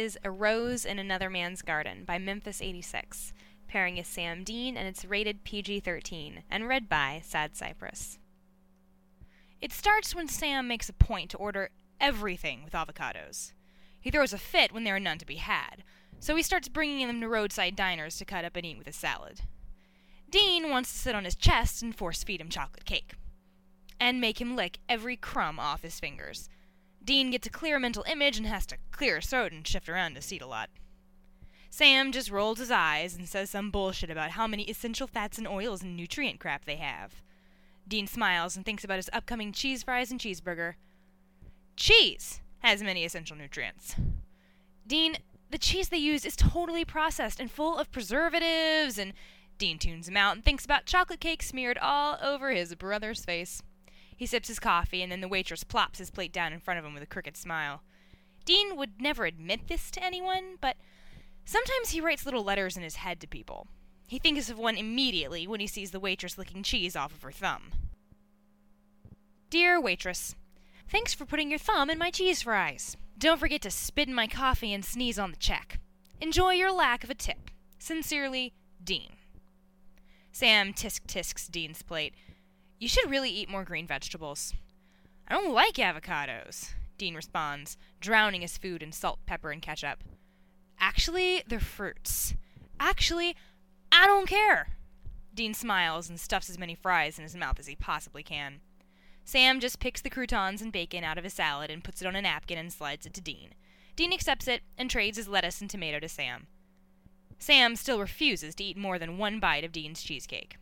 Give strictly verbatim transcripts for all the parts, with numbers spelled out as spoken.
is A Rose in Another Man's Garden by Memphis eighty-six. Pairing is Sam Dean, and it's rated P G thirteen, and read by Sad Cypress. It starts when Sam makes a point to order everything with avocados. He throws a fit when there are none to be had, so he starts bringing them to roadside diners to cut up and eat with a salad. Dean wants to sit on his chest and force-feed him chocolate cake, and make him lick every crumb off his fingers. Dean gets a clear mental image and has to clear his throat and shift around his seat a lot. Sam just rolls his eyes and says some bullshit about how many essential fats and oils and nutrient crap they have. Dean smiles and thinks about his upcoming cheese fries and cheeseburger. Cheese has many essential nutrients. Dean, the cheese they use is totally processed and full of preservatives, and Dean tunes him out and thinks about chocolate cake smeared all over his brother's face. He sips his coffee, and then the waitress plops his plate down in front of him with a crooked smile. Dean would never admit this to anyone, but sometimes he writes little letters in his head to people. He thinks of one immediately when he sees the waitress licking cheese off of her thumb. Dear waitress, thanks for putting your thumb in my cheese fries. Don't forget to spit in my coffee and sneeze on the check. Enjoy your lack of a tip. Sincerely, Dean. Sam tisk-tisks Dean's plate. You should really eat more green vegetables. I don't like avocados, Dean responds, drowning his food in salt, pepper, and ketchup. Actually, they're fruits. Actually, I don't care. Dean smiles and stuffs as many fries in his mouth as he possibly can. Sam just picks the croutons and bacon out of his salad and puts it on a napkin and slides it to Dean. Dean accepts it and trades his lettuce and tomato to Sam. Sam still refuses to eat more than one bite of Dean's cheesecake.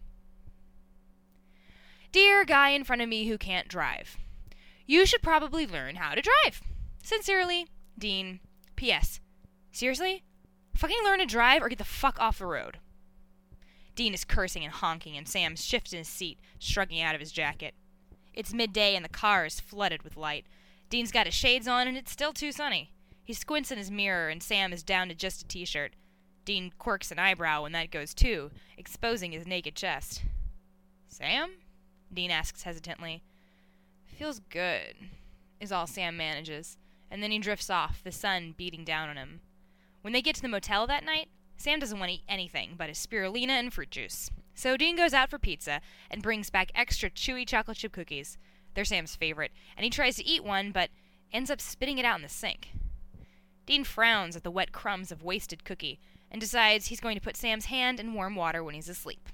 Dear guy in front of me who can't drive, you should probably learn how to drive. Sincerely, Dean. P S. Seriously? Fucking learn to drive or get the fuck off the road. Dean is cursing and honking, and Sam shifts in his seat, shrugging out of his jacket. It's midday and the car is flooded with light. Dean's got his shades on and it's still too sunny. He squints in his mirror and Sam is down to just a t-shirt. Dean quirks an eyebrow when that goes too, exposing his naked chest. Sam? Dean asks hesitantly. Feels good, is all Sam manages, and then he drifts off, the sun beating down on him. When they get to the motel that night, Sam doesn't want to eat anything but his spirulina and fruit juice. So Dean goes out for pizza and brings back extra chewy chocolate chip cookies. They're Sam's favorite, and he tries to eat one, but ends up spitting it out in the sink. Dean frowns at the wet crumbs of wasted cookie and decides he's going to put Sam's hand in warm water when he's asleep.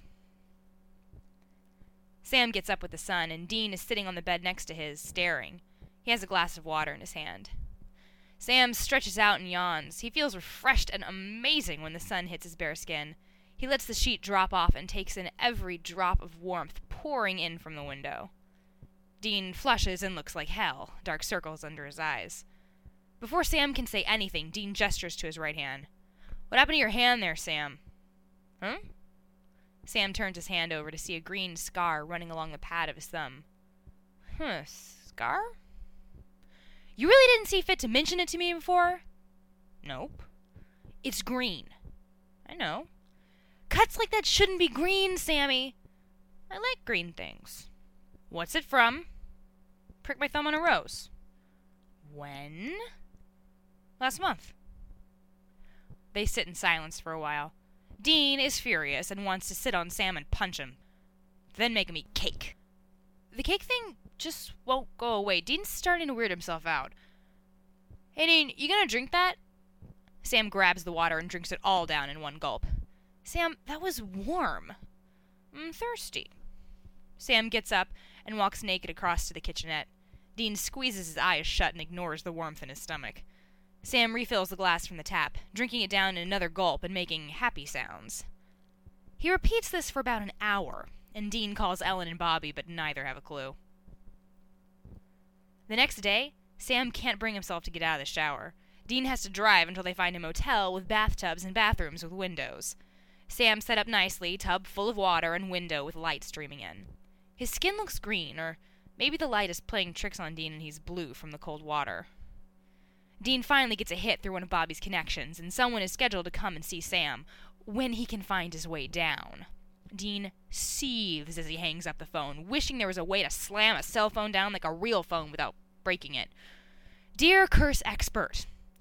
Sam gets up with the sun, and Dean is sitting on the bed next to his, staring. He has a glass of water in his hand. Sam stretches out and yawns. He feels refreshed and amazing when the sun hits his bare skin. He lets the sheet drop off and takes in every drop of warmth pouring in from the window. Dean flushes and looks like hell, dark circles under his eyes. Before Sam can say anything, Dean gestures to his right hand. What happened to your hand there, Sam? Huh? Sam turns his hand over to see a green scar running along the pad of his thumb. Huh, scar? You really didn't see fit to mention it to me before? Nope. It's green. I know. Cuts like that shouldn't be green, Sammy. I like green things. What's it from? Prick my thumb on a rose. When? Last month. They sit in silence for a while. Dean is furious and wants to sit on Sam and punch him. Then make him eat cake. The cake thing just won't go away. Dean's starting to weird himself out. Hey, Dean, you gonna drink that? Sam grabs the water and drinks it all down in one gulp. Sam, that was warm. I'm thirsty. Sam gets up and walks naked across to the kitchenette. Dean squeezes his eyes shut and ignores the warmth in his stomach. Sam refills the glass from the tap, drinking it down in another gulp and making happy sounds. He repeats this for about an hour, and Dean calls Ellen and Bobby, but neither have a clue. The next day, Sam can't bring himself to get out of the shower. Dean has to drive until they find a motel with bathtubs and bathrooms with windows. Sam set up nicely, tub full of water and window with light streaming in. His skin looks green, or maybe the light is playing tricks on Dean and he's blue from the cold water. Dean finally gets a hit through one of Bobby's connections, and someone is scheduled to come and see Sam, when he can find his way down. Dean seethes as he hangs up the phone, wishing there was a way to slam a cell phone down like a real phone without breaking it. Dear Curse Expert,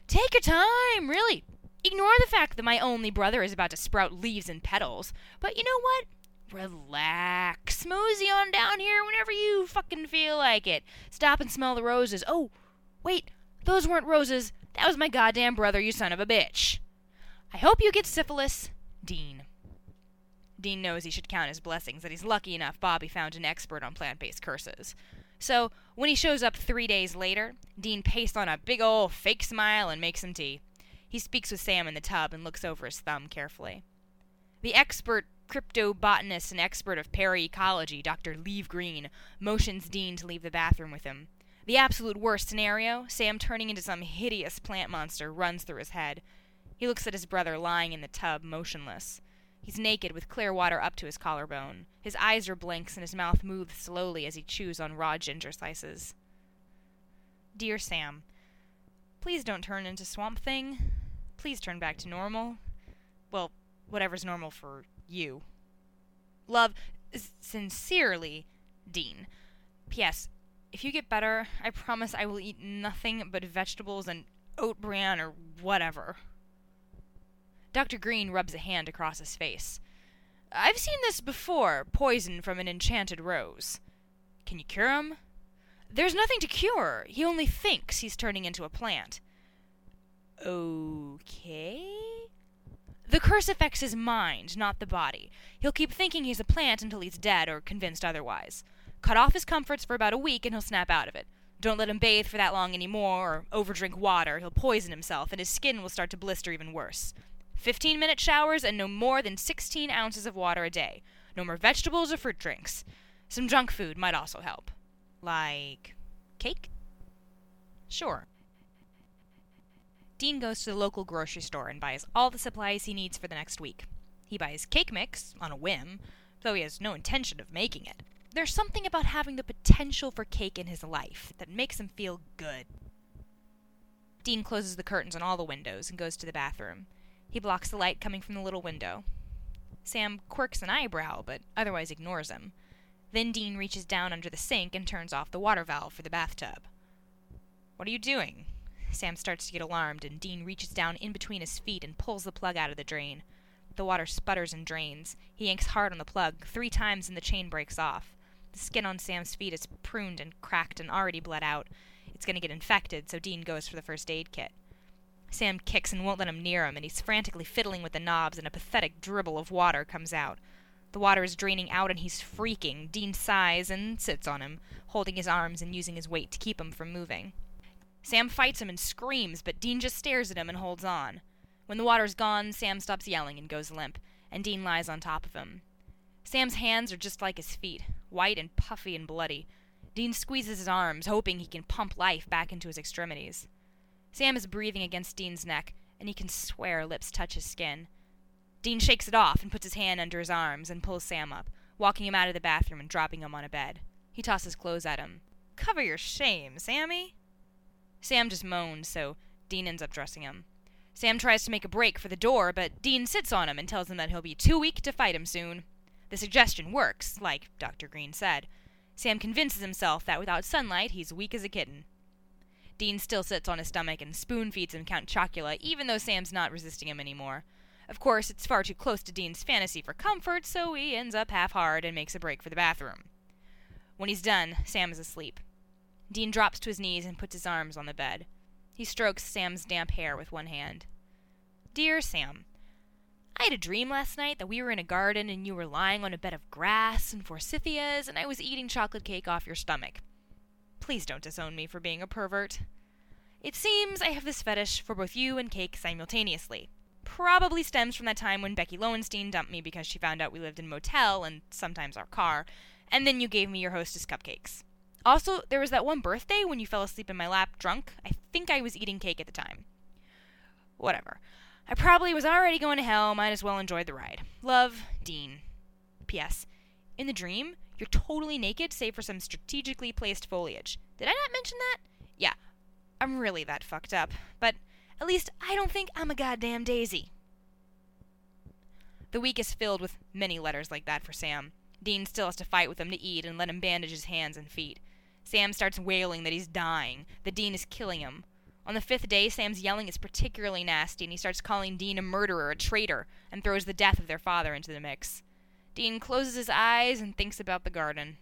Take your time, really. Ignore the fact that my only brother is about to sprout leaves and petals. But you know what? Relax. Mosey on down here whenever you fucking feel like it. Stop and smell the roses. Oh, wait. Those weren't roses. That was my goddamn brother, you son of a bitch. I hope you get syphilis, Dean. Dean knows he should count his blessings that he's lucky enough Bobby found an expert on plant-based curses. So, when he shows up three days later, Dean pastes on a big ol' fake smile and makes some tea. He speaks with Sam in the tub and looks over his thumb carefully. The expert cryptobotanist and expert of paraecology, Doctor Leave Green, motions Dean to leave the bathroom with him. The absolute worst scenario, Sam turning into some hideous plant monster, runs through his head. He looks at his brother lying in the tub, motionless. He's naked, with clear water up to his collarbone. His eyes are blinks, and his mouth moves slowly as he chews on raw ginger slices. Dear Sam, please don't turn into Swamp Thing. Please turn back to normal. Well, whatever's normal for you. Love, sincerely, Dean. P S. If you get better, I promise I will eat nothing but vegetables and oat bran or whatever. Doctor Green rubs a hand across his face. I've seen this before, poison from an enchanted rose. Can you cure him? There's nothing to cure. He only thinks he's turning into a plant. Okay? The curse affects his mind, not the body. He'll keep thinking he's a plant until he's dead or convinced otherwise. Cut off his comforts for about a week and he'll snap out of it. Don't let him bathe for that long anymore or overdrink water. He'll poison himself and his skin will start to blister even worse. Fifteen-minute showers and no more than sixteen ounces of water a day. No more vegetables or fruit drinks. Some junk food might also help. Like cake? Sure. Dean goes to the local grocery store and buys all the supplies he needs for the next week. He buys cake mix, on a whim, though he has no intention of making it. There's something about having the potential for cake in his life that makes him feel good. Dean closes the curtains on all the windows and goes to the bathroom. He blocks the light coming from the little window. Sam quirks an eyebrow, but otherwise ignores him. Then Dean reaches down under the sink and turns off the water valve for the bathtub. What are you doing? Sam starts to get alarmed, and Dean reaches down in between his feet and pulls the plug out of the drain. The water sputters and drains. He yanks hard on the plug, three times, and the chain breaks off. The skin on Sam's feet is pruned and cracked and already bled out. It's going to get infected, so Dean goes for the first aid kit. Sam kicks and won't let him near him, and he's frantically fiddling with the knobs, and a pathetic dribble of water comes out. The water is draining out, and he's freaking. Dean sighs and sits on him, holding his arms and using his weight to keep him from moving. Sam fights him and screams, but Dean just stares at him and holds on. When the water's gone, Sam stops yelling and goes limp, and Dean lies on top of him. Sam's hands are just like his feet, white and puffy and bloody. Dean squeezes his arms, hoping he can pump life back into his extremities. Sam is breathing against Dean's neck, and he can swear lips touch his skin. Dean shakes it off and puts his hand under his arms and pulls Sam up, walking him out of the bathroom and dropping him on a bed. He tosses clothes at him. Cover your shame, Sammy. Sam just moans, so Dean ends up dressing him. Sam tries to make a break for the door, but Dean sits on him and tells him that he'll be too weak to fight him soon. The suggestion works, like Doctor Green said. Sam convinces himself that without sunlight, he's weak as a kitten. Dean still sits on his stomach and spoon-feeds him Count Chocula, even though Sam's not resisting him anymore. Of course, it's far too close to Dean's fantasy for comfort, so he ends up half-hard and makes a break for the bathroom. When he's done, Sam is asleep. Dean drops to his knees and puts his arms on the bed. He strokes Sam's damp hair with one hand. Dear Sam, I had a dream last night that we were in a garden and you were lying on a bed of grass and forsythias and I was eating chocolate cake off your stomach. Please don't disown me for being a pervert. It seems I have this fetish for both you and cake simultaneously. Probably stems from that time when Becky Lowenstein dumped me because she found out we lived in a motel and sometimes our car, and then you gave me your Hostess cupcakes. Also, there was that one birthday when you fell asleep in my lap drunk. I think I was eating cake at the time. Whatever. I probably was already going to hell, might as well enjoy the ride. Love, Dean. P S. In the dream, you're totally naked save for some strategically placed foliage. Did I not mention that? Yeah, I'm really that fucked up. But at least I don't think I'm a goddamn daisy. The week is filled with many letters like that for Sam. Dean still has to fight with him to eat and let him bandage his hands and feet. Sam starts wailing that he's dying, that Dean is killing him. On the fifth day, Sam's yelling is particularly nasty, and he starts calling Dean a murderer, a traitor, and throws the death of their father into the mix. Dean closes his eyes and thinks about the garden.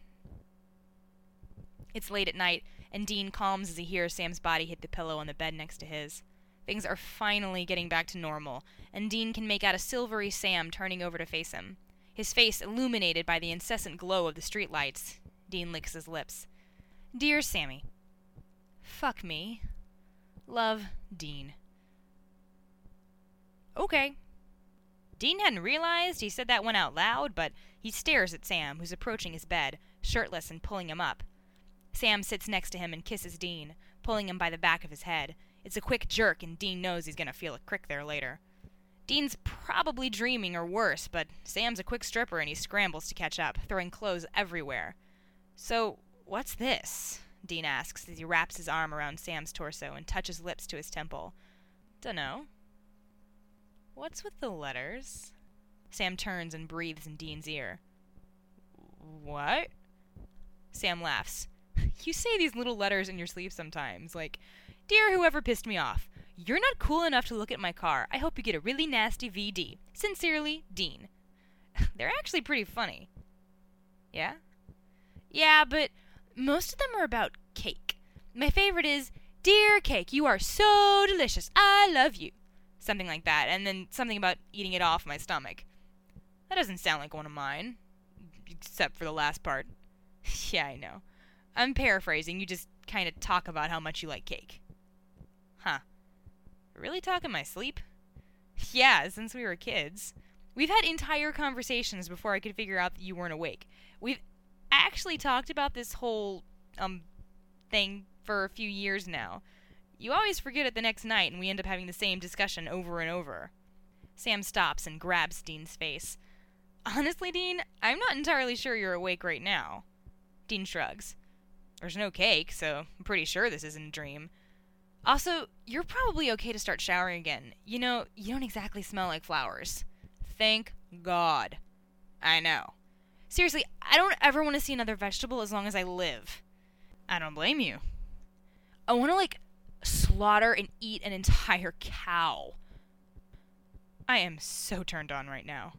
It's late at night, and Dean calms as he hears Sam's body hit the pillow on the bed next to his. Things are finally getting back to normal, and Dean can make out a silvery Sam turning over to face him. His face illuminated by the incessant glow of the streetlights. Dean licks his lips. Dear Sammy. Fuck me. Love, Dean. Okay. Dean hadn't realized he said that one out loud, but he stares at Sam, who's approaching his bed, shirtless and pulling him up. Sam sits next to him and kisses Dean, pulling him by the back of his head. It's a quick jerk, and Dean knows he's going to feel a crick there later. Dean's probably dreaming or worse, but Sam's a quick stripper and he scrambles to catch up, throwing clothes everywhere. So, what's this? Dean asks as he wraps his arm around Sam's torso and touches lips to his temple. Dunno. What's with the letters? Sam turns and breathes in Dean's ear. What? Sam laughs. You say these little letters in your sleep sometimes, like, Dear whoever pissed me off, you're not cool enough to look at my car. I hope you get a really nasty V D. Sincerely, Dean. They're actually pretty funny. Yeah? Yeah, but most of them are about cake. My favorite is, Dear cake, you are so delicious. I love you. Something like that, and then something about eating it off my stomach. That doesn't sound like one of mine. Except for the last part. Yeah, I know. I'm paraphrasing. You just kind of talk about how much you like cake. Huh. Really talk in my sleep? Yeah, since we were kids. We've had entire conversations before I could figure out that you weren't awake. We've actually talked about this whole, um, thing for a few years now. You always forget it the next night, and we end up having the same discussion over and over. Sam stops and grabs Dean's face. Honestly, Dean, I'm not entirely sure you're awake right now. Dean shrugs. There's no cake, so I'm pretty sure this isn't a dream. Also, you're probably okay to start showering again. You know, you don't exactly smell like flowers. Thank God. I know. Seriously, I don't ever want to see another vegetable as long as I live. I don't blame you. I want to, like, slaughter and eat an entire cow. I am so turned on right now.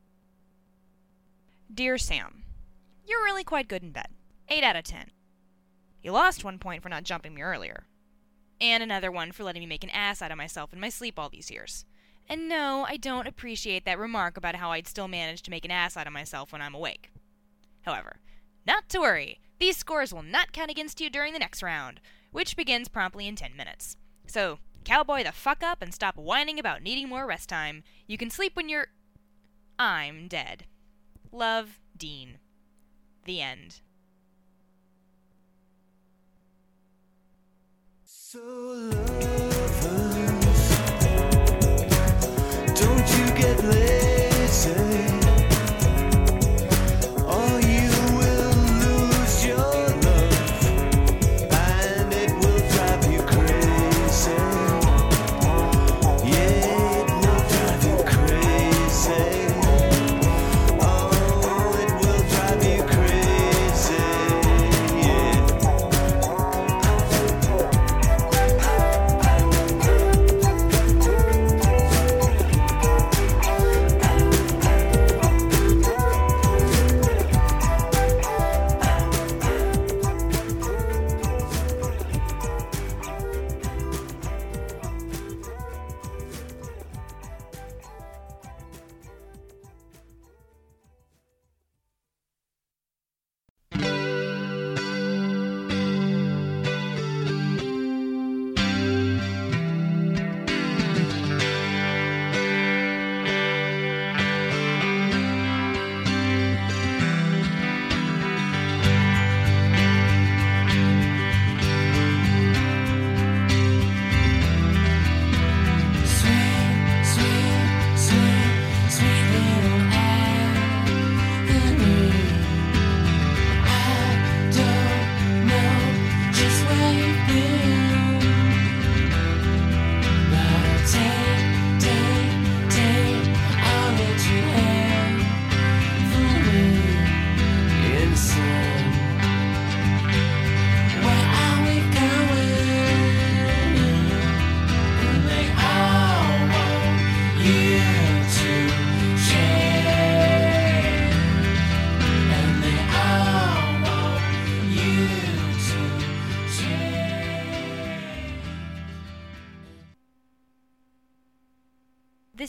Dear Sam, you're really quite good in bed. eight out of ten. You lost one point for not jumping me earlier. And another one for letting me make an ass out of myself in my sleep all these years. And no, I don't appreciate that remark about how I'd still manage to make an ass out of myself when I'm awake. However, not to worry, these scores will not count against you during the next round, which begins promptly in ten minutes. So, cowboy the fuck up and stop whining about needing more rest time. You can sleep when you're... I'm dead. Love, Dean. The end. So lovers, don't you get lazy, or you will lose your love, and it will drive you crazy. Yeah, it will drive you crazy. Oh, it will drive you crazy. Yeah.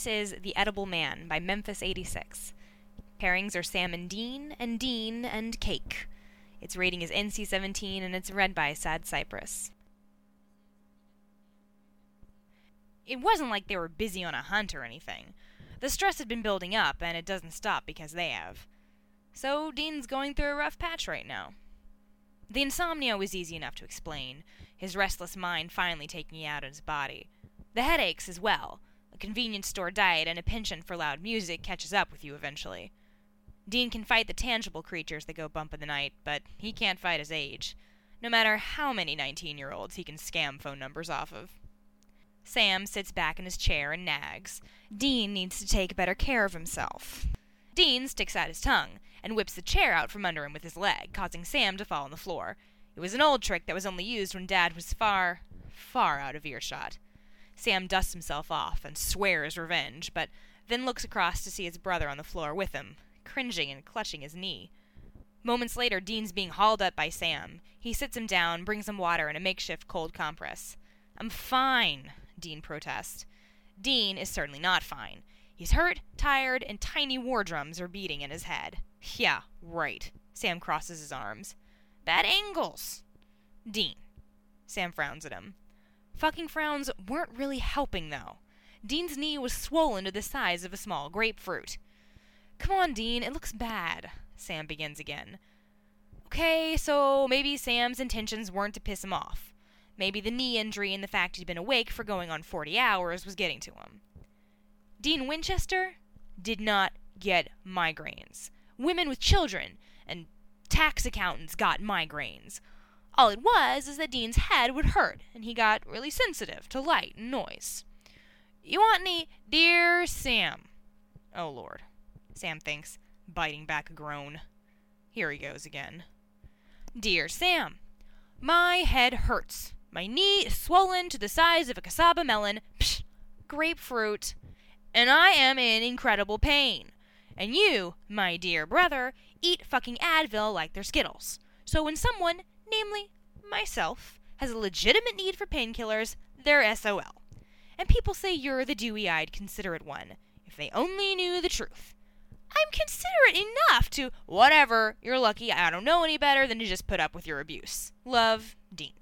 This is The Edible Man by Memphis eighty-six. Pairings are Sam and Dean, and Dean and Cake. Its rating is N C seventeen, and it's read by Sad Cypress. It wasn't like they were busy on a hunt or anything. The stress had been building up, and it doesn't stop because they have. So Dean's going through a rough patch right now. The insomnia was easy enough to explain, his restless mind finally taking it out of his body. The headaches as well. A convenience store diet and a penchant for loud music catches up with you eventually. Dean can fight the tangible creatures that go bump in the night, but he can't fight his age, no matter how many nineteen-year-olds he can scam phone numbers off of. Sam sits back in his chair and nags. Dean needs to take better care of himself. Dean sticks out his tongue and whips the chair out from under him with his leg, causing Sam to fall on the floor. It was an old trick that was only used when Dad was far, far out of earshot. Sam dusts himself off and swears revenge, but then looks across to see his brother on the floor with him, cringing and clutching his knee. Moments later, Dean's being hauled up by Sam. He sits him down, brings him water and a makeshift cold compress. "I'm fine," Dean protests. Dean is certainly not fine. He's hurt, tired, and tiny war drums are beating in his head. Yeah, right. Sam crosses his arms. Bad angles. Dean. Sam frowns at him. Fucking frowns weren't really helping, though. Dean's knee was swollen to the size of a small grapefruit. Come on, Dean, it looks bad. Sam begins again. Okay, so maybe Sam's intentions weren't to piss him off. Maybe the knee injury and the fact he'd been awake for going on forty hours was getting to him. Dean Winchester did not get migraines. Women with children and tax accountants got migraines. All it was is that Dean's head would hurt, and he got really sensitive to light and noise. You want any, dear Sam? Oh, Lord, Sam thinks, biting back a groan. Here he goes again. Dear Sam, my head hurts. My knee is swollen to the size of a cassava melon. Psh, grapefruit. And I am in incredible pain. And you, my dear brother, eat fucking Advil like they're Skittles. So when someone, namely myself, has a legitimate need for painkillers, they're S O L. And people say you're the dewy-eyed, considerate one. If they only knew the truth. I'm considerate enough to, whatever, you're lucky I don't know any better than to just put up with your abuse. Love, Dean.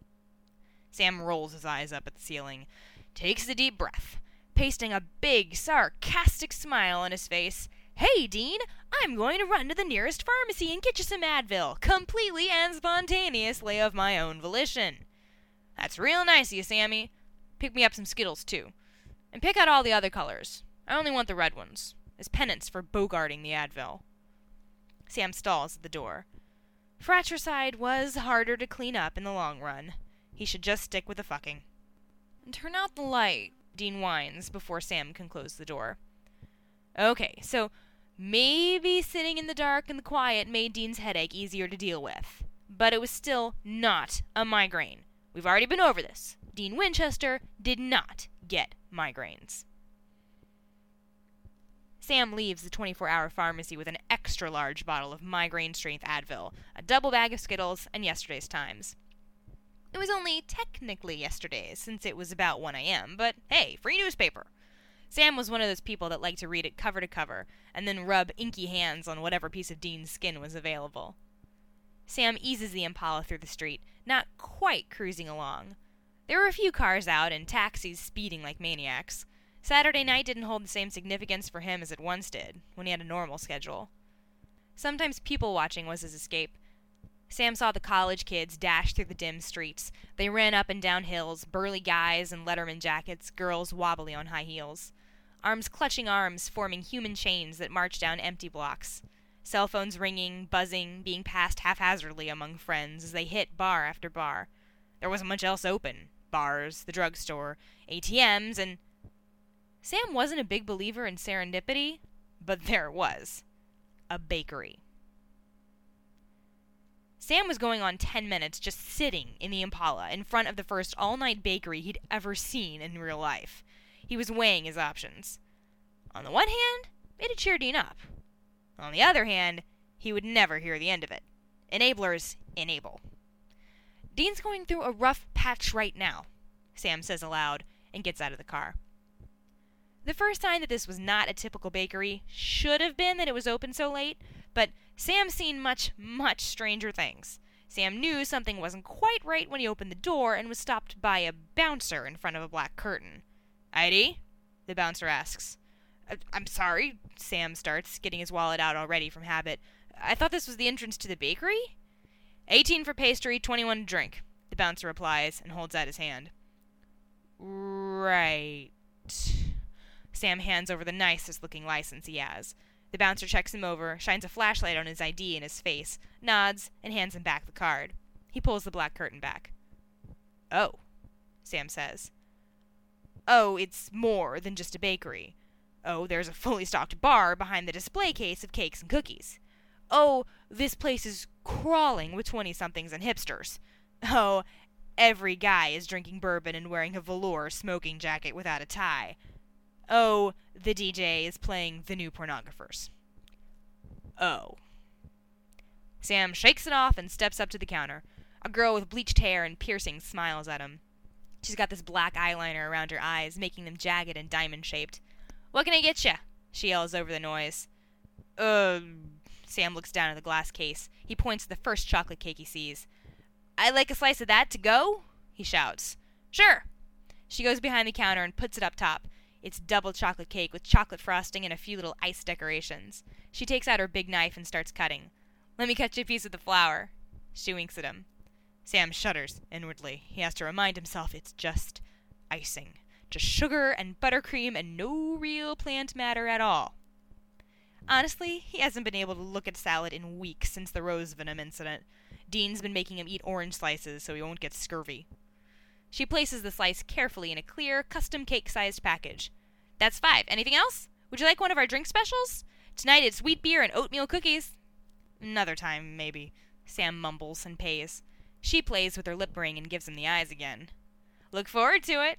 Sam rolls his eyes up at the ceiling, takes a deep breath, pasting a big, sarcastic smile on his face. Hey, Dean, I'm going to run to the nearest pharmacy and get you some Advil, completely and spontaneously of my own volition. That's real nice of you, Sammy. Pick me up some Skittles, too. And pick out all the other colors. I only want the red ones, as penance for bogarting the Advil. Sam stalls at the door. Fratricide was harder to clean up in the long run. He should just stick with the fucking. Turn out the light, Dean whines before Sam can close the door. Okay, so maybe sitting in the dark and the quiet made Dean's headache easier to deal with. But it was still not a migraine. We've already been over this. Dean Winchester did not get migraines. Sam leaves the twenty-four hour pharmacy with an extra large bottle of migraine-strength Advil, a double bag of Skittles, and yesterday's Times. It was only technically yesterday's, since it was about one a.m., but hey, free newspaper. Sam was one of those people that liked to read it cover to cover, and then rub inky hands on whatever piece of Dean's skin was available. Sam eases the Impala through the street, not quite cruising along. There were a few cars out and taxis speeding like maniacs. Saturday night didn't hold the same significance for him as it once did, when he had a normal schedule. Sometimes people watching was his escape. Sam saw the college kids dash through the dim streets. They ran up and down hills, burly guys in Letterman jackets, girls wobbly on high heels. Arms clutching arms, forming human chains that marched down empty blocks. Cell phones ringing, buzzing, being passed haphazardly among friends as they hit bar after bar. There wasn't much else open. Bars, the drugstore, A T Ms, and... Sam wasn't a big believer in serendipity, but there it was. A bakery. Sam was going on ten minutes just sitting in the Impala in front of the first all-night bakery he'd ever seen in real life. He was weighing his options. On the one hand, it had cheered Dean up. On the other hand, he would never hear the end of it. Enablers enable. Dean's going through a rough patch right now, Sam says aloud and gets out of the car. The first sign that this was not a typical bakery should have been that it was open so late, but Sam's seen much, much stranger things. Sam knew something wasn't quite right when he opened the door and was stopped by a bouncer in front of a black curtain. I D? The bouncer asks. I'm sorry, Sam starts, getting his wallet out already from habit. I thought this was the entrance to the bakery? eighteen for pastry, twenty-one to drink, the bouncer replies and holds out his hand. Right. Sam hands over the nicest-looking license he has. The bouncer checks him over, shines a flashlight on his I D in his face, nods, and hands him back the card. He pulls the black curtain back. Oh, Sam says. Oh, it's more than just a bakery. Oh, there's a fully stocked bar behind the display case of cakes and cookies. Oh, this place is crawling with twenty-somethings and hipsters. Oh, every guy is drinking bourbon and wearing a velour smoking jacket without a tie. Oh, the D J is playing The New Pornographers. Oh. Sam shakes it off and steps up to the counter. A girl with bleached hair and piercings smiles at him. She's got this black eyeliner around her eyes, making them jagged and diamond-shaped. What can I get ya? She yells over the noise. Uh, Sam looks down at the glass case. He points to the first chocolate cake he sees. I'd like a slice of that to go? He shouts. Sure. She goes behind the counter and puts it up top. It's double chocolate cake with chocolate frosting and a few little ice decorations. She takes out her big knife and starts cutting. Let me cut you a piece of the flour. She winks at him. Sam shudders inwardly. He has to remind himself it's just icing. Just sugar and buttercream and no real plant matter at all. Honestly, he hasn't been able to look at salad in weeks since the rose venom incident. Dean's been making him eat orange slices so he won't get scurvy. She places the slice carefully in a clear, custom cake-sized package. That's five. Anything else? Would you like one of our drink specials? Tonight it's wheat beer and oatmeal cookies. Another time, maybe. Sam mumbles and pays. She plays with her lip ring and gives him the eyes again. Look forward to it.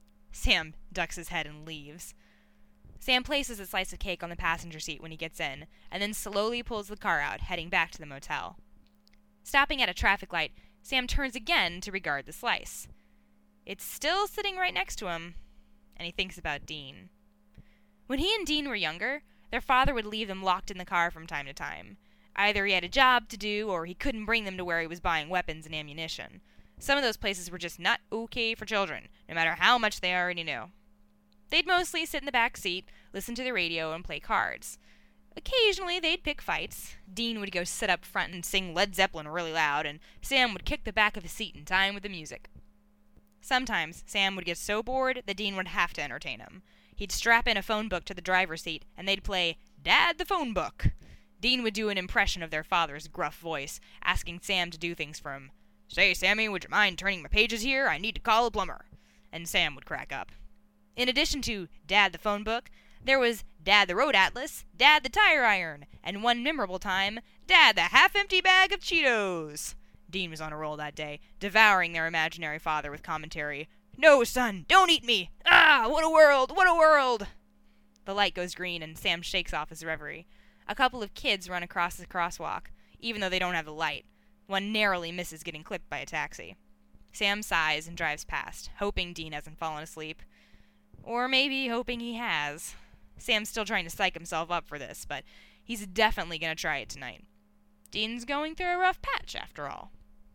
Sam ducks his head and leaves. Sam places a slice of cake on the passenger seat when he gets in, and then slowly pulls the car out, heading back to the motel. Stopping at a traffic light, Sam turns again to regard the slice. It's still sitting right next to him, and he thinks about Dean. When he and Dean were younger, their father would leave them locked in the car from time to time. Either he had a job to do, or he couldn't bring them to where he was buying weapons and ammunition. Some of those places were just not okay for children, no matter how much they already knew. They'd mostly sit in the back seat, listen to the radio, and play cards. Occasionally, they'd pick fights. Dean would go sit up front and sing Led Zeppelin really loud, and Sam would kick the back of his seat in time with the music. Sometimes, Sam would get so bored that Dean would have to entertain him. He'd strap in a phone book to the driver's seat, and they'd play Dad the Phone Book. Dean would do an impression of their father's gruff voice, asking Sam to do things for him. Say, Sammy, would you mind turning my pages here? I need to call a plumber. And Sam would crack up. In addition to Dad the Phone Book, there was Dad the Road Atlas, Dad the Tire Iron, and one memorable time, Dad the Half-Empty Bag of Cheetos. Dean was on a roll that day, devouring their imaginary father with commentary. No, son, don't eat me! Ah, what a world, what a world! The light goes green and Sam shakes off his reverie. A couple of kids run across the crosswalk, even though they don't have the light. One narrowly misses getting clipped by a taxi. Sam sighs and drives past, hoping Dean hasn't fallen asleep. Or maybe hoping he has. Sam's still trying to psych himself up for this, but he's definitely going to try it tonight. Dean's going through a rough patch, after all.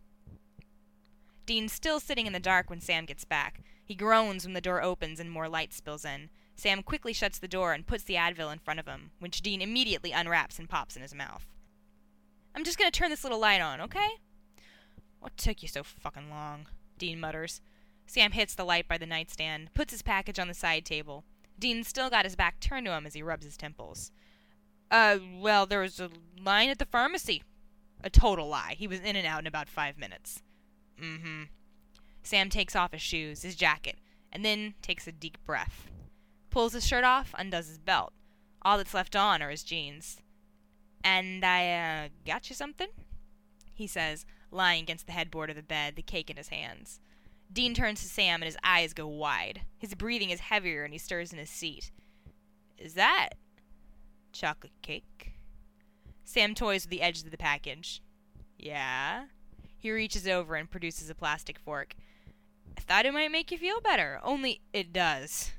Dean's still sitting in the dark when Sam gets back. He groans when the door opens and more light spills in. Sam quickly shuts the door and puts the Advil in front of him, which Dean immediately unwraps and pops in his mouth. I'm just going to turn this little light on, okay? What took you so fucking long? Dean mutters. Sam hits the light by the nightstand, puts his package on the side table. Dean's still got his back turned to him as he rubs his temples. Uh, well, there was a line at the pharmacy. A total lie. He was in and out in about five minutes. Mm-hmm. Sam takes off his shoes, his jacket, and then takes a deep breath. Pulls his shirt off, undoes his belt. All that's left on are his jeans. And I, uh, got you something? He says, lying against the headboard of the bed, the cake in his hands. Dean turns to Sam and his eyes go wide. His breathing is heavier and he stirs in his seat. Is that chocolate cake? Sam toys with the edges of the package. Yeah? He reaches over and produces a plastic fork. I thought it might make you feel better, only it does.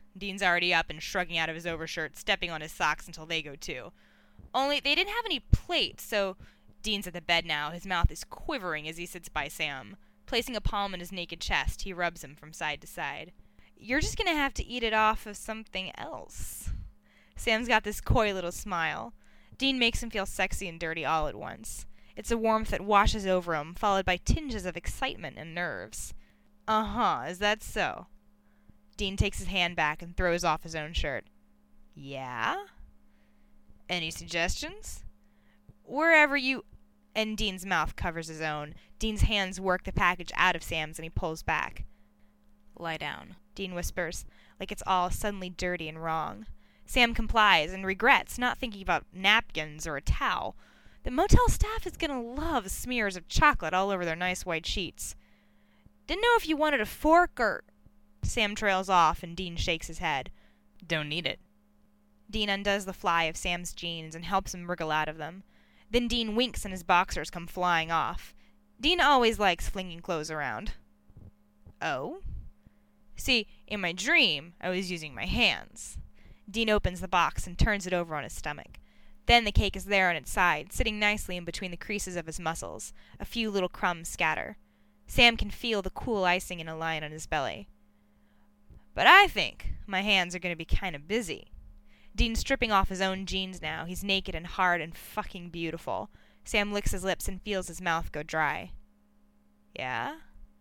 Dean's already up and shrugging out of his overshirt, stepping on his socks until they go too. Only they didn't have any plates, so Dean's at the bed now. His mouth is quivering as he sits by Sam. Placing a palm on his naked chest, he rubs him from side to side. You're just gonna have to eat it off of something else. Sam's got this coy little smile. Dean makes him feel sexy and dirty all at once. It's a warmth that washes over him, followed by tinges of excitement and nerves. Uh-huh, is that so? Dean takes his hand back and throws off his own shirt. Yeah? Any suggestions? Wherever you... And Dean's mouth covers his own. Dean's hands work the package out of Sam's and he pulls back. Lie down, Dean whispers, like it's all suddenly dirty and wrong. Sam complies and regrets, not thinking about napkins or a towel. The motel staff is gonna love smears of chocolate all over their nice white sheets. Didn't know if you wanted a fork or... Sam trails off and Dean shakes his head. Don't need it. Dean undoes the fly of Sam's jeans and helps him wriggle out of them. Then Dean winks and his boxers come flying off. Dean always likes flinging clothes around. Oh? See, in my dream, I was using my hands. Dean opens the box and turns it over on his stomach. Then the cake is there on its side, sitting nicely in between the creases of his muscles. A few little crumbs scatter. Sam can feel the cool icing in a line on his belly. But I think my hands are going to be kind of busy. Dean's stripping off his own jeans now. He's naked and hard and fucking beautiful. Sam licks his lips and feels his mouth go dry. Yeah?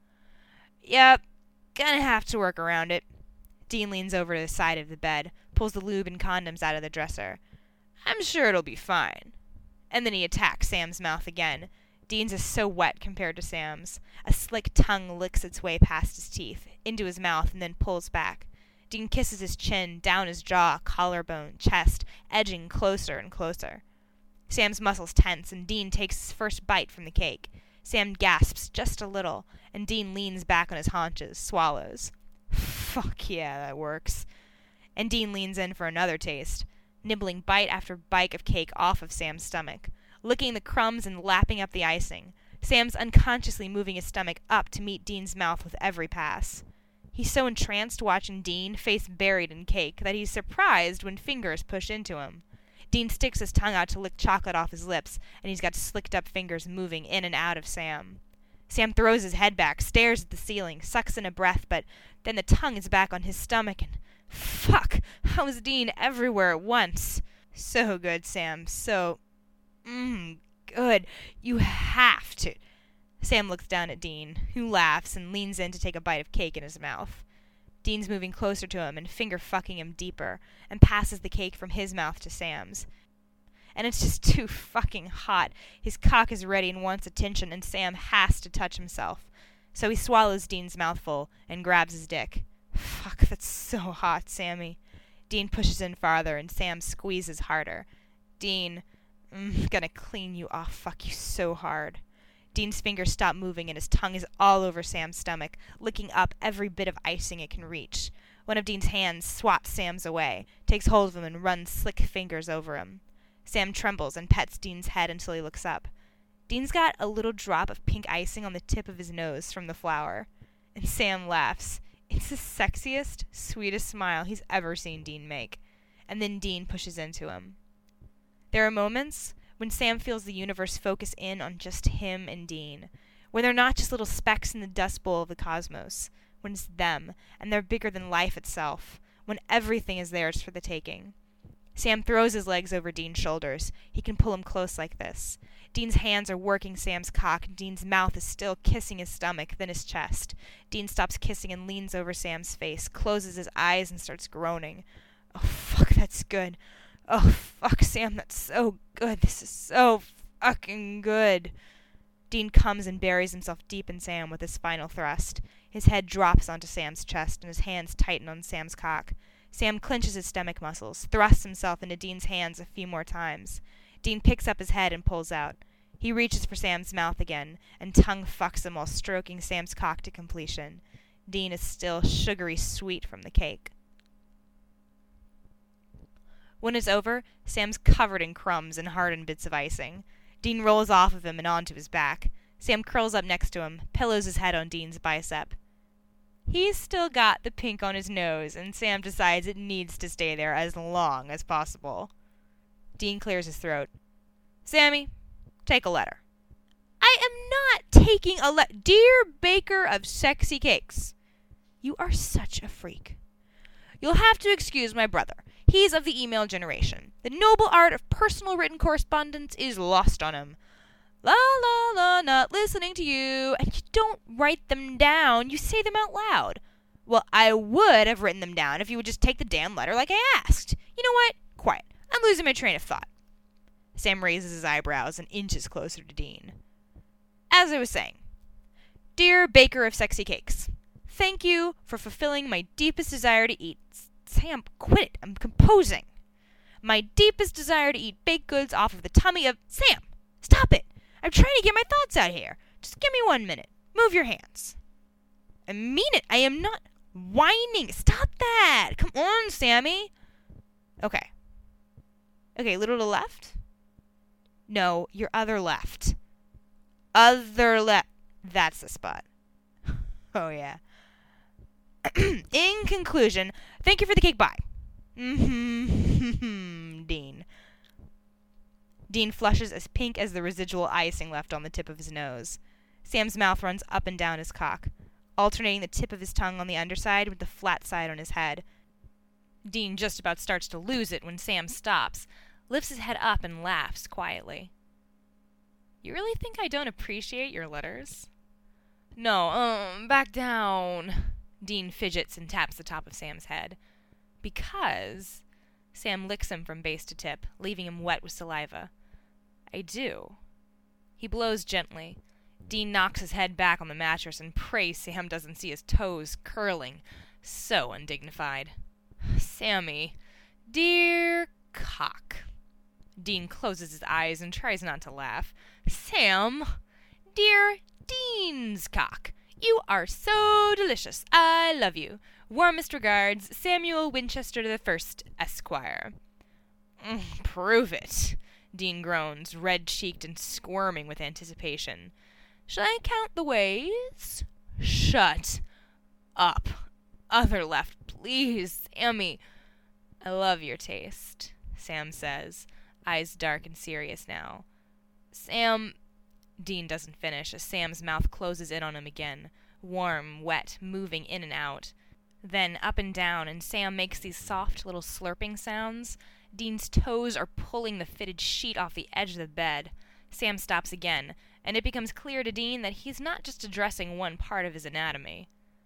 Yep. Gonna have to work around it. Dean leans over to the side of the bed, pulls the lube and condoms out of the dresser. I'm sure it'll be fine. And then he attacks Sam's mouth again. Dean's is so wet compared to Sam's. A slick tongue licks its way past his teeth, into his mouth, and then pulls back. Dean kisses his chin, down his jaw, collarbone, chest, edging closer and closer. Sam's muscles tense, and Dean takes his first bite from the cake. Sam gasps just a little, and Dean leans back on his haunches, swallows. Fuck yeah, that works. And Dean leans in for another taste, nibbling bite after bite of cake off of Sam's stomach, licking the crumbs and lapping up the icing. Sam's unconsciously moving his stomach up to meet Dean's mouth with every pass. He's so entranced watching Dean, face buried in cake, that he's surprised when fingers push into him. Dean sticks his tongue out to lick chocolate off his lips, and he's got slicked-up fingers moving in and out of Sam. Sam throws his head back, stares at the ceiling, sucks in a breath, but then the tongue is back on his stomach, and... Fuck! How is Dean everywhere at once? So good, Sam. So... Mmm, good. You have to... Sam looks down at Dean, who laughs and leans in to take a bite of cake in his mouth. Dean's moving closer to him and finger-fucking him deeper, and passes the cake from his mouth to Sam's. And it's just too fucking hot. His cock is ready and wants attention, and Sam has to touch himself. So he swallows Dean's mouthful and grabs his dick. Fuck, that's so hot, Sammy. Dean pushes in farther, and Sam squeezes harder. Dean, I'm gonna clean you off, fuck you so hard. Dean's fingers stop moving and his tongue is all over Sam's stomach, licking up every bit of icing it can reach. One of Dean's hands swats Sam's away, takes hold of him and runs slick fingers over him. Sam trembles and pets Dean's head until he looks up. Dean's got a little drop of pink icing on the tip of his nose from the flour. And Sam laughs. It's the sexiest, sweetest smile he's ever seen Dean make. And then Dean pushes into him. There are moments when Sam feels the universe focus in on just him and Dean, when they're not just little specks in the dust bowl of the cosmos, when it's them, and they're bigger than life itself, when everything is theirs for the taking. Sam throws his legs over Dean's shoulders. He can pull him close like this. Dean's hands are working Sam's cock, and Dean's mouth is still kissing his stomach, then his chest. Dean stops kissing and leans over Sam's face, closes his eyes, and starts groaning. Oh, fuck, that's good. Oh, fuck, Sam, that's so good. This is so fucking good. Dean comes and buries himself deep in Sam with his final thrust. His head drops onto Sam's chest, and his hands tighten on Sam's cock. Sam clenches his stomach muscles, thrusts himself into Dean's hands a few more times. Dean picks up his head and pulls out. He reaches for Sam's mouth again, and tongue fucks him while stroking Sam's cock to completion. Dean is still sugary sweet from the cake. When it's over, Sam's covered in crumbs and hardened bits of icing. Dean rolls off of him and onto his back. Sam curls up next to him, pillows his head on Dean's bicep. He's still got the pink on his nose, and Sam decides it needs to stay there as long as possible. Dean clears his throat. Sammy, take a letter. I am not taking a letter. Dear baker of sexy cakes, you are such a freak. You'll have to excuse my brother. He's of the email generation. The noble art of personal written correspondence is lost on him. La la la, not listening to you. And you don't write them down, you say them out loud. Well, I would have written them down if you would just take the damn letter like I asked. You know what? Quiet. I'm losing my train of thought. Sam raises his eyebrows and inches closer to Dean. As I was saying, dear baker of sexy cakes, thank you for fulfilling my deepest desire to eat. Sam, quit it. I'm composing. My deepest desire to eat baked goods off of the tummy of... Sam, stop it. I'm trying to get my thoughts out here. Just give me one minute. Move your hands. I mean it. I am not whining. Stop that. Come on, Sammy. Okay. Okay, a little to the left? No, your other left. Other left. That's the spot. Oh, yeah. In conclusion, thank you for the cake. Bye. Mm-hmm. Dean. Dean flushes as pink as the residual icing left on the tip of his nose. Sam's mouth runs up and down his cock, alternating the tip of his tongue on the underside with the flat side on his head. Dean just about starts to lose it when Sam stops, lifts his head up and laughs quietly. You really think I don't appreciate your letters? No, um, back down. Dean fidgets and taps the top of Sam's head. Because... Sam licks him from base to tip, leaving him wet with saliva. I do. He blows gently. Dean knocks his head back on the mattress and prays Sam doesn't see his toes curling. So undignified. Sammy. Dear cock. Dean closes his eyes and tries not to laugh. Sam. Dear Dean's cock. You are so delicious. I love you. Warmest regards, Samuel Winchester the First, Esquire. Mm, prove it. Dean groans, red-cheeked and squirming with anticipation. Shall I count the ways? Shut up. Other left, please, Sammy. I love your taste, Sam says, eyes dark and serious now. Sam... Dean doesn't finish as Sam's mouth closes in on him again, warm, wet, moving in and out. Then up and down, and Sam makes these soft little slurping sounds. Dean's toes are pulling the fitted sheet off the edge of the bed. Sam stops again, and it becomes clear to Dean that he's not just addressing one part of his anatomy.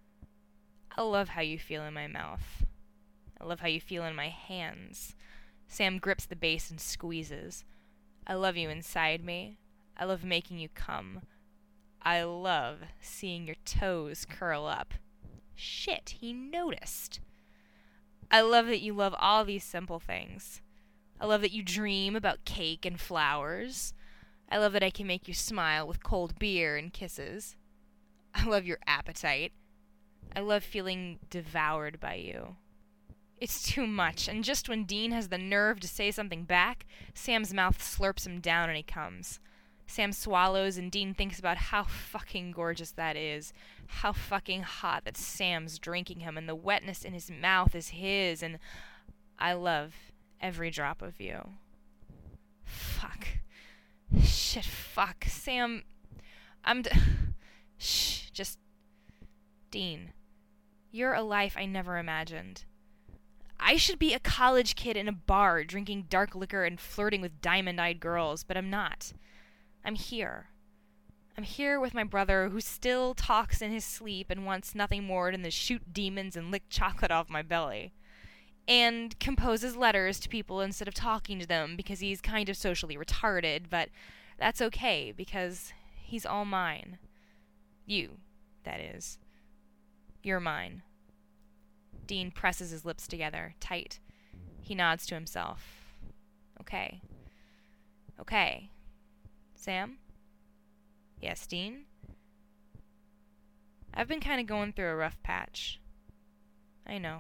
I love how you feel in my mouth. I love how you feel in my hands. Sam grips the base and squeezes. I love you inside me. I love making you come. I love seeing your toes curl up. Shit, he noticed. I love that you love all these simple things. I love that you dream about cake and flowers. I love that I can make you smile with cold beer and kisses. I love your appetite. I love feeling devoured by you. It's too much, and just when Dean has the nerve to say something back, Sam's mouth slurps him down and he comes. Sam swallows, and Dean thinks about how fucking gorgeous that is. How fucking hot that Sam's drinking him, and the wetness in his mouth is his, and I love every drop of you. Fuck. Shit, fuck. Sam, I'm d- Shh, just... Dean, you're a life I never imagined. I should be a college kid in a bar, drinking dark liquor and flirting with diamond-eyed girls, but I'm not. I'm here. I'm here with my brother, who still talks in his sleep and wants nothing more than to shoot demons and lick chocolate off my belly. And composes letters to people instead of talking to them because he's kind of socially retarded, but that's okay because he's all mine. You, that is. You're mine. Dean presses his lips together, tight. He nods to himself. Okay. Okay. Sam? Yes, Dean? I've been kind of going through a rough patch. I know.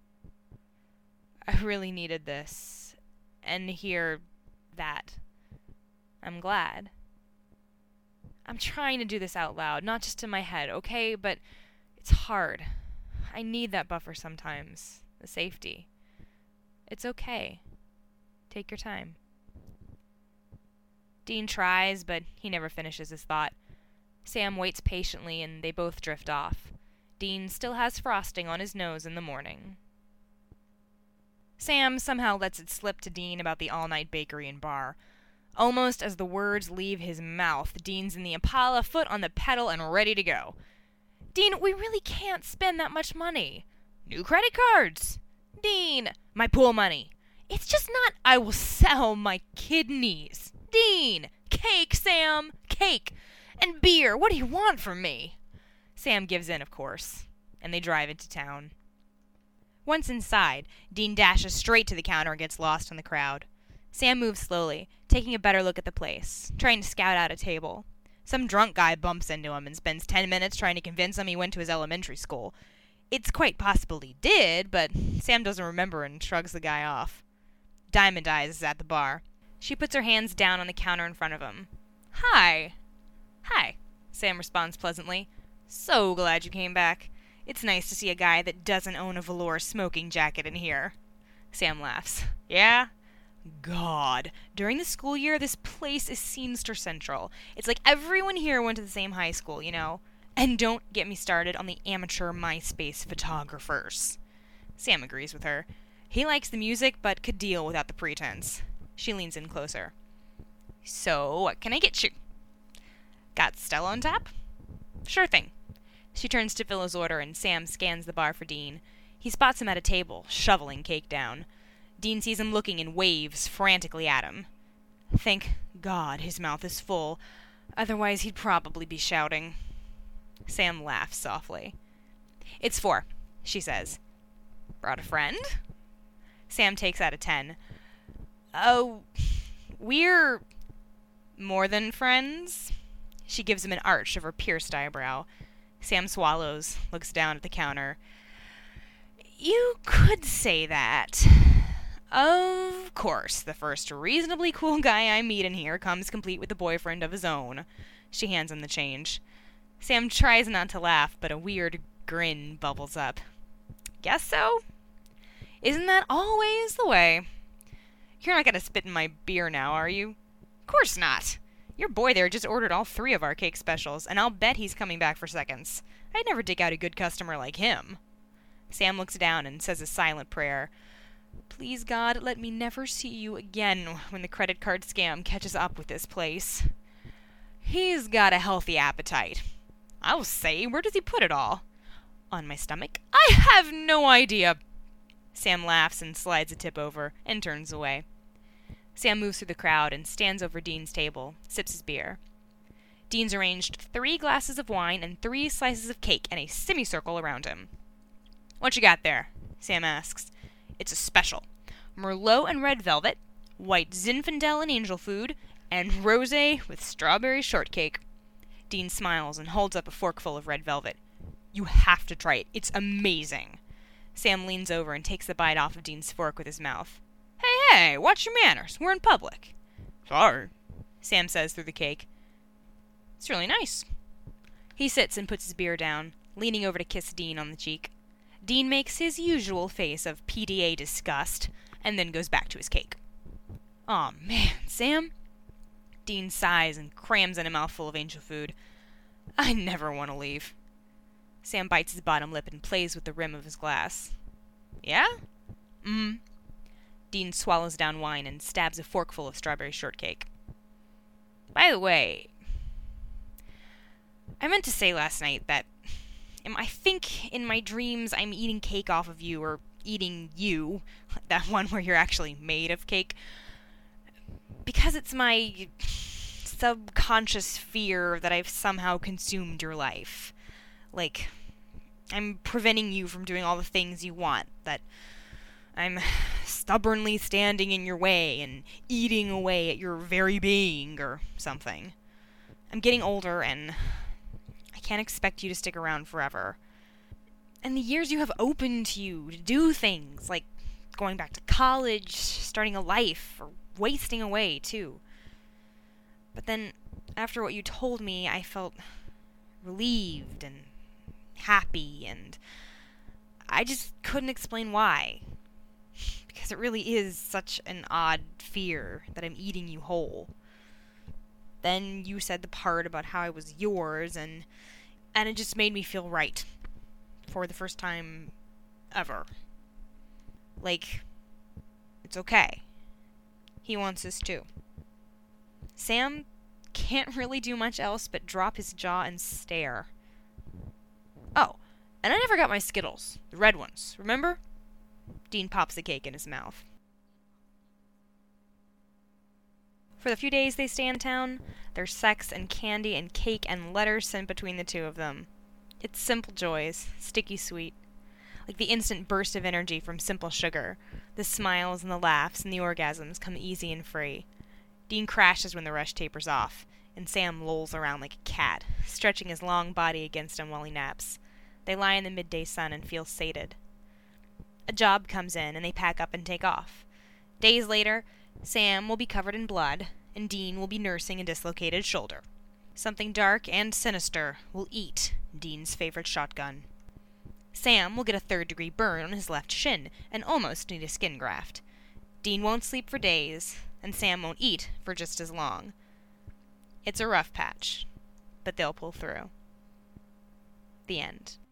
I really needed this. And to hear that. I'm glad. I'm trying to do this out loud, not just in my head, okay? But it's hard. I need that buffer sometimes. The safety. It's okay. Take your time. Dean tries, but he never finishes his thought. Sam waits patiently, and they both drift off. Dean still has frosting on his nose in the morning. Sam somehow lets it slip to Dean about the all-night bakery and bar. Almost as the words leave his mouth, Dean's in the Impala, foot on the pedal and ready to go. Dean, we really can't spend that much money. New credit cards. Dean, my pool money. It's just not, I will sell my kidneys. Dean, cake, Sam, cake. And beer, what do you want from me? Sam gives in, of course, and they drive into town. Once inside, Dean dashes straight to the counter and gets lost in the crowd. Sam moves slowly, taking a better look at the place, trying to scout out a table. Some drunk guy bumps into him and spends ten minutes trying to convince him he went to his elementary school. It's quite possible he did, but Sam doesn't remember and shrugs the guy off. Diamond Eyes is at the bar. She puts her hands down on the counter in front of him. Hi. Hi, Sam responds pleasantly. So glad you came back. It's nice to see a guy that doesn't own a velour smoking jacket in here. Sam laughs. Yeah? God. During the school year, this place is Scenester Central. It's like everyone here went to the same high school, you know? And don't get me started on the amateur MySpace photographers. Sam agrees with her. He likes the music, but could deal without the pretense. She leans in closer. So, what can I get you? Got Stella on tap? Sure thing. She turns to fill his order, and Sam scans the bar for Dean. He spots him at a table, shoveling cake down. Dean sees him looking and waves frantically at him. Thank God his mouth is full. Otherwise he'd probably be shouting. Sam laughs softly. It's four, she says. Brought a friend? Sam takes out a ten. Oh, we're more than friends? She gives him an arch of her pierced eyebrow. Sam swallows, looks down at the counter. You could say that. Of course, the first reasonably cool guy I meet in here comes complete with a boyfriend of his own. She hands him the change. Sam tries not to laugh, but a weird grin bubbles up. Guess so? Isn't that always the way? You're not gonna spit in my beer now, are you? Of course not. Your boy there just ordered all three of our cake specials, and I'll bet he's coming back for seconds. I'd never dig out a good customer like him. Sam looks down and says a silent prayer. Please, God, let me never see you again when the credit card scam catches up with this place. He's got a healthy appetite. I'll say, where does he put it all? On my stomach? I have no idea. Sam laughs and slides a tip over and turns away. Sam moves through the crowd and stands over Dean's table, sips his beer. Dean's arranged three glasses of wine and three slices of cake in a semicircle around him. What you got there? Sam asks. It's a special. Merlot and red velvet, white Zinfandel and angel food, and rosé with strawberry shortcake. Dean smiles and holds up a forkful of red velvet. You have to try it. It's amazing. Sam leans over and takes the bite off of Dean's fork with his mouth. Hey, hey, watch your manners. We're in public. Sorry, Sam says through the cake. It's really nice. He sits and puts his beer down, leaning over to kiss Dean on the cheek. Dean makes his usual face of P D A disgust, and then goes back to his cake. Aw, man, Sam. Dean sighs and crams in a mouthful of angel food. I never want to leave. Sam bites his bottom lip and plays with the rim of his glass. Yeah? Mm. Dean swallows down wine and stabs a forkful of strawberry shortcake. By the way, I meant to say last night that I think in my dreams I'm eating cake off of you, or eating you, that one where you're actually made of cake, because it's my subconscious fear that I've somehow consumed your life. Like, I'm preventing you from doing all the things you want, that I'm stubbornly standing in your way and eating away at your very being, or something. I'm getting older, and I can't expect you to stick around forever. And the years you have opened to you to do things, like going back to college, starting a life, or wasting away, too. But then, after what you told me, I felt relieved and happy, and I just couldn't explain why. Because it really is such an odd fear that I'm eating you whole. Then you said the part about how I was yours, and and it just made me feel right. For the first time ever. Like, it's okay. He wants this too. Sam can't really do much else but drop his jaw and stare. Oh, and I never got my Skittles. The red ones, remember? Dean pops the cake in his mouth. For the few days they stay in town, there's sex and candy and cake and letters sent between the two of them. It's simple joys, sticky sweet. Like the instant burst of energy from simple sugar. The smiles and the laughs and the orgasms come easy and free. Dean crashes when the rush tapers off, and Sam lolls around like a cat, stretching his long body against him while he naps. They lie in the midday sun and feel sated. A job comes in, and they pack up and take off. Days later, Sam will be covered in blood, and Dean will be nursing a dislocated shoulder. Something dark and sinister will eat Dean's favorite shotgun. Sam will get a third-degree burn on his left shin and almost need a skin graft. Dean won't sleep for days, and Sam won't eat for just as long. It's a rough patch, but they'll pull through. The end.